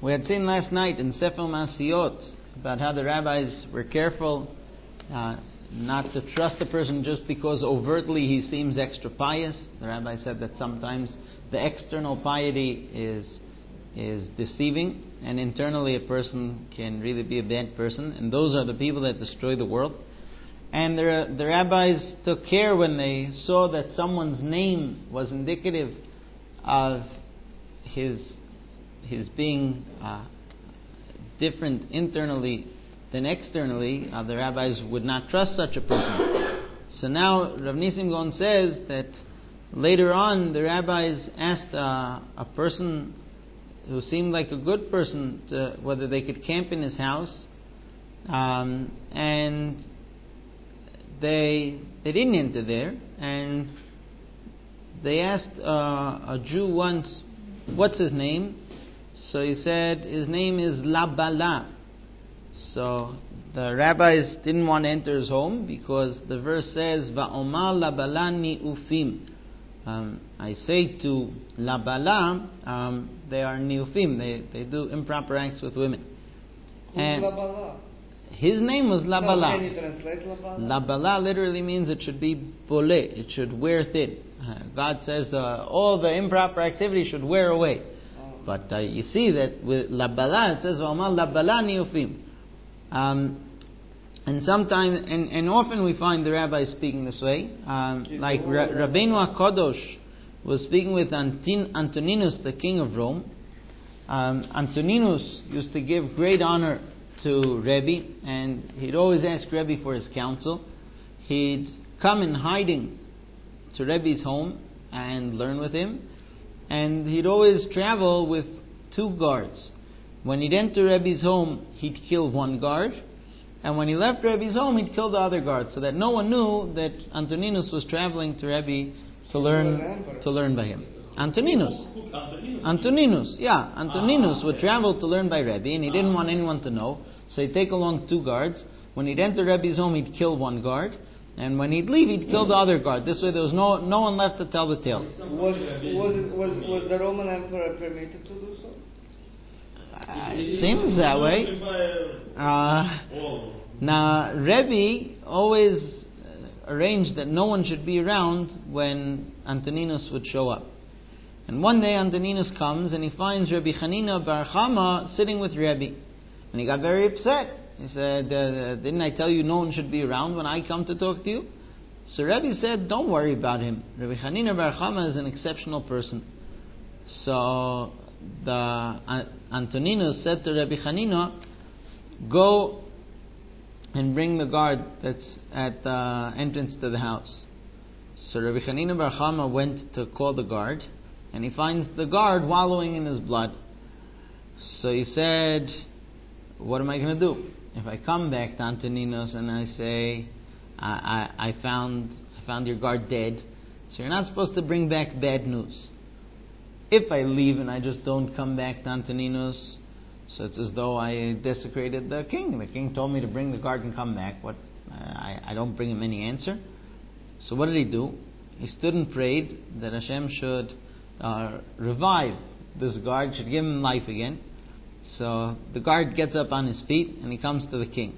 We had seen last night in Sefer Masiyot about how the rabbis were careful not to trust a person just because overtly he seems extra pious. The rabbi said that sometimes the external piety is deceiving, and internally a person can really be a bad person, and those are the people that destroy the world. And the rabbis took care when they saw that someone's name was indicative of his being different internally than externally. The rabbis would not trust such a person. So now Rav Nisim Gaon says that later on the rabbis asked a person who seemed like a good person whether they could camp in his house, and they didn't enter there, and they asked a Jew once, what's his name? So he said his name is Labala. So the rabbis didn't want to enter his home because the verse says Va'omar Labala ni'ufim. I say to Labala, they are ni'ufim. They do improper acts with women. And Labala? His name was Labala. No, can you translate Labala? Labala literally means it should be bole. It should wear thin. God says all the improper activity should wear away. But you see that with Labala it says Va'omar Labala ni'ufim. And sometimes, and often we find the rabbis speaking this way. Like Rabbeinu HaKadosh was speaking with Antoninus, the king of Rome. Antoninus used to give great honor to Rebbe, and he'd always ask Rebbe for his counsel. He'd come in hiding to Rebbe's home and learn with him, and he'd always travel with 2 guards. When he'd enter Rebbe's home, he'd kill 1 guard, and when he left Rebbe's home, he'd kill the other guard, so that no one knew that Antoninus was traveling to Rebbe to learn by him. Antoninus would travel to learn by Rebbe, and he didn't want anyone to know, so he'd take along 2 guards. When he'd enter Rebbe's home, he'd kill 1 guard, and when he'd leave, he'd kill the other guard. This way, there was no one left to tell the tale. Was the Roman emperor permitted to do so? It seems that way. Now, Rebbe always arranged that no one should be around when Antoninus would show up. And one day Antoninus comes and he finds Rabbi Chanina Bar Chama sitting with Rebbe. And he got very upset. He said, didn't I tell you no one should be around when I come to talk to you? So Rebbe said, don't worry about him. Rabbi Chanina Bar Chama is an exceptional person. So Antoninus said to Rabbi Chanina, go and bring the guard that's at the entrance to the house. So Rabbi Chanina Bar Chama went to call the guard, and he finds the guard wallowing in his blood. So he said, what am I going to do? If I come back to Antoninus and I say, I found your guard dead, so you're not supposed to bring back bad news. If I leave and I just don't come back to Antoninus, so it's as though I desecrated the king. The king told me to bring the guard and come back. I don't bring him any answer. So what did he do? He stood and prayed that Hashem should revive this guard, should give him life again. So the guard gets up on his feet and he comes to the king.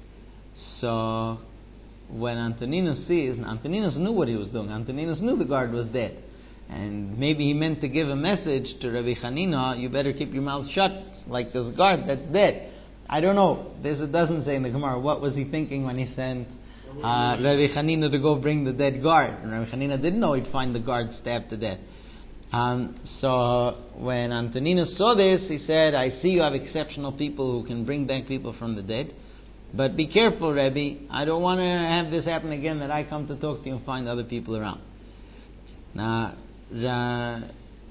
So when Antoninus sees, Antoninus knew what he was doing. Antoninus knew the guard was dead. And maybe he meant to give a message to Rabbi Chanina, you better keep your mouth shut like this guard that's dead. I don't know. It doesn't say in the Gemara what was he thinking when he sent Rabbi Chanina to go bring the dead guard. And Rabbi Chanina didn't know he'd find the guard stabbed to death. So when Antoninus saw this, he said, I see you have exceptional people who can bring back people from the dead. But be careful, Rebbe. I don't want to have this happen again, that I come to talk to you and find other people around. Now, Rebbe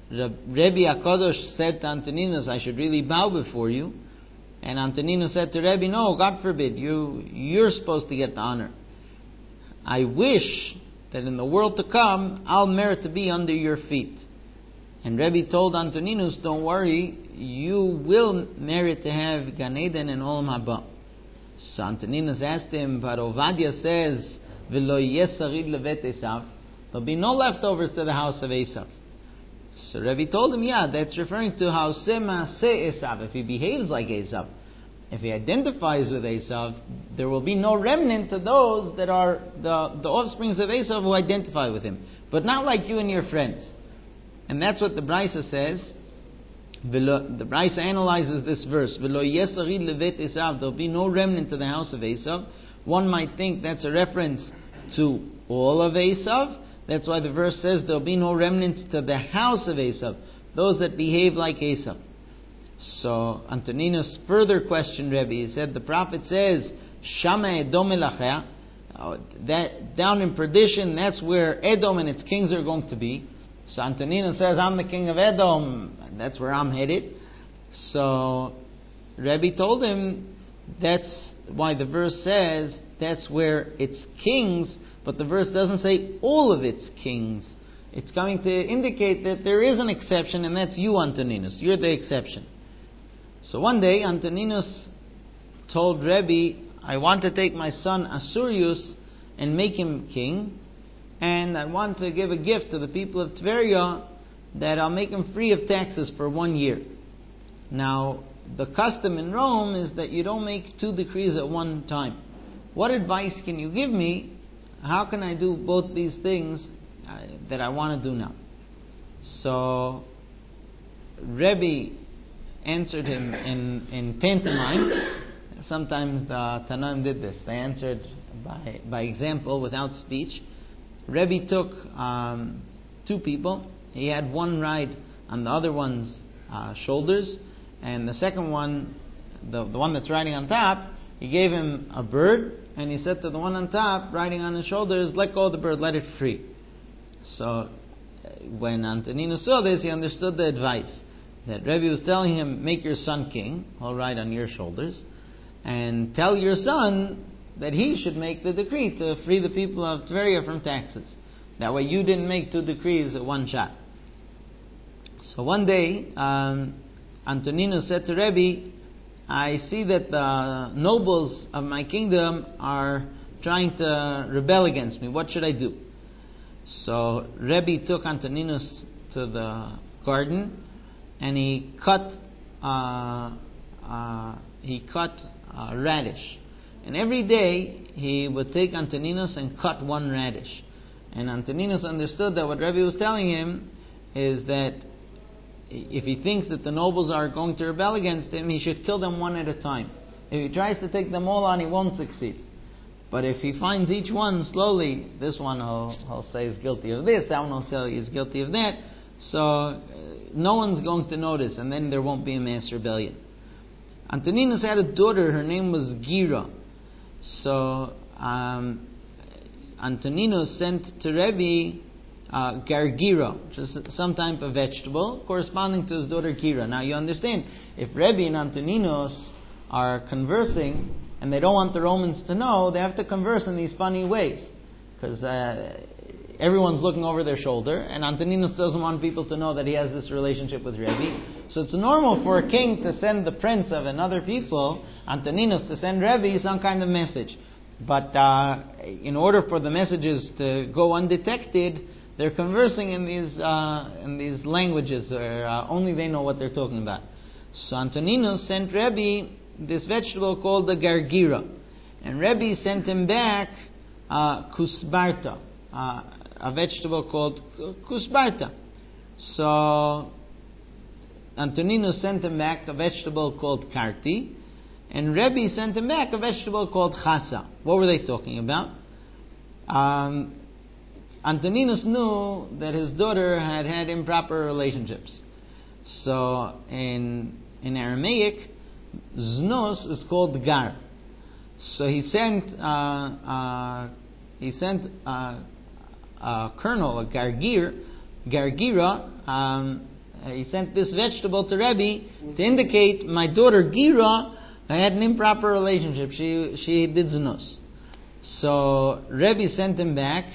HaKadosh said to Antoninus, I should really bow before you. And Antoninus said to Rebbe, no, God forbid, you're supposed to get the honor. I wish that in the world to come, I'll merit to be under your feet. And Rebbe told Antoninus, don't worry, you will merit to have Gan Eden and Olam Haba. So Antoninus asked him, but Ovadia says, V'lo yesarid levet Esav, there'll be no leftovers to the house of Esav. So Rebbe told him, yeah, that's referring to how Sema se Esav. If he behaves like Esav, if he identifies with Esav, there will be no remnant to those that are the offsprings of Esav who identify with him. But not like you and your friends. And that's what the Brisa says. The Brisa analyzes this verse. V'lo yesarid levet Esav. There'll be no remnant to the house of Esav. One might think that's a reference to all of Esav. That's why the verse says there'll be no remnants to the house of Esav, those that behave like Esav. So Antoninus further questioned Rebbe. He said the prophet says, Shama Edom elachea, that down in perdition, that's where Edom and its kings are going to be. So Antoninus says, I'm the king of Edom, that's where I'm headed. So Rebbe told him that's why the verse says that's where its kings, but the verse doesn't say all of its kings. It's coming to indicate that there is an exception, and that's you, Antoninus. You're the exception. So one day, Antoninus told Rebbe, I want to take my son Asurius and make him king, and I want to give a gift to the people of Tveria that I'll make him free of taxes for 1 year. Now, the custom in Rome is that you don't make 2 decrees at one time. What advice can you give me? How can I do both these things that I want to do now? So Rebbe answered him in pantomime. Sometimes the Tanaim did this. They answered by example, without speech. Rebbe took 2 people. He had one ride on the other one's shoulders, and the second one, the one that's riding on top, he gave him a bird, and he said to the one on top, riding on his shoulders, let go of the bird, let it free. So when Antoninus saw this, he understood the advice. That Rebbe was telling him, make your son king, he'll ride on your shoulders, and tell your son that he should make the decree to free the people of Tveria from taxes. That way you didn't make 2 decrees at one shot. So one day, Antoninus said to Rebbe, I see that the nobles of my kingdom are trying to rebel against me. What should I do? So Rebbe took Antoninus to the garden, and he cut radish. And every day he would take Antoninus and cut 1 radish. And Antoninus understood that what Rebbe was telling him is that if he thinks that the nobles are going to rebel against him, he should kill them one at a time. If he tries to take them all on, he won't succeed. But if he finds each one slowly, this one he'll say is guilty of this, that one will say is guilty of that, so no one's going to notice, and then there won't be a mass rebellion. Antoninus had a daughter, her name was Gira. So Antoninus sent to Rebbe gargira, which is some type of vegetable, corresponding to his daughter Gira. Now you understand, if Rebbe and Antoninus are conversing, and they don't want the Romans to know, they have to converse in these funny ways. Because everyone's looking over their shoulder, and Antoninus doesn't want people to know that he has this relationship with Rebbe. So it's normal for a king to send the prince of another people, Antoninus, to send Rebbe some kind of message. But in order for the messages to go undetected, they're conversing in these languages, where only they know what they're talking about. So Antoninus sent Rebbe this vegetable called the gargira, and Rebbe sent him back kusbarta, a vegetable called kusbarta. So Antoninus sent him back a vegetable called karti, and Rebbe sent him back a vegetable called chasa. What were they talking about? Antoninus knew that his daughter had improper relationships. So in Aramaic, znos is called gar. So he sent a kernel, a gargira. He sent this vegetable to Rebbe to indicate my daughter Gira had an improper relationship. She did znos. So Rebbe sent him back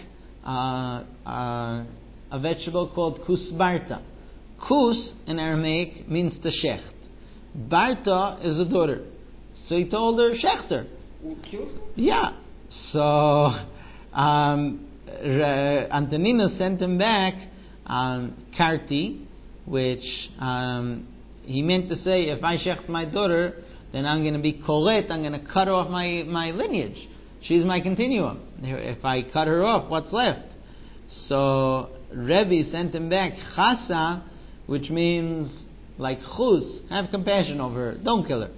a vegetable called kusbarta. Kus in Aramaic means to shecht. Barta is a daughter. So he told her shechter. Yeah. So Antoninus sent him back karti, which he meant to say, if I shecht my daughter, then I'm going to be kolet, I'm going to cut off my lineage. She's my continuum. If I cut her off, what's left? So Rebbe sent him back chasa, which means like chus, have compassion over her, don't kill her.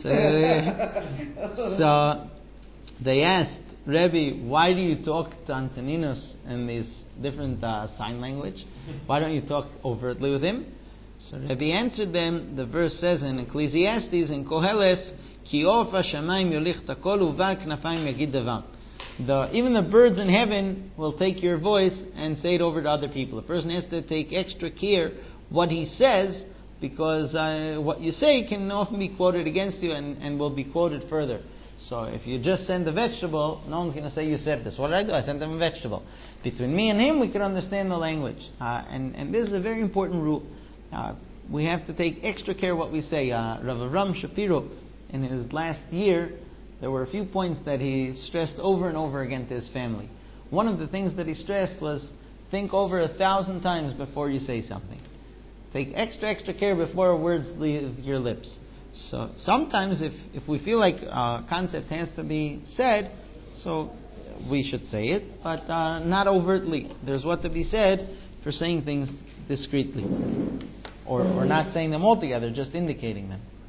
So they asked Rebbe, why do you talk to Antoninus in these different sign language? Why don't you talk overtly with him? So Rebbe answered them. The verse says in Ecclesiastes, in Koheles, Ki ofa shamayim yolich takol uvar knafayim yagid davar. Even the birds in heaven will take your voice and say it over to other people. A person has to take extra care what he says, because what you say can often be quoted against you and will be quoted further. So if you just send a vegetable, no one's going to say you said this. What did I do? I sent them a vegetable. Between me and him, we can understand the language. And this is a very important rule. We have to take extra care what we say. Rav Avram Shapiro, in his last year, there were a few points that he stressed over and over again to his family. One of the things that he stressed was, think over 1,000 times before you say something. Take extra care before words leave your lips. So sometimes if we feel like a concept has to be said, so we should say it, but not overtly. There's what to be said for saying things discreetly. Or not saying them altogether, just indicating them.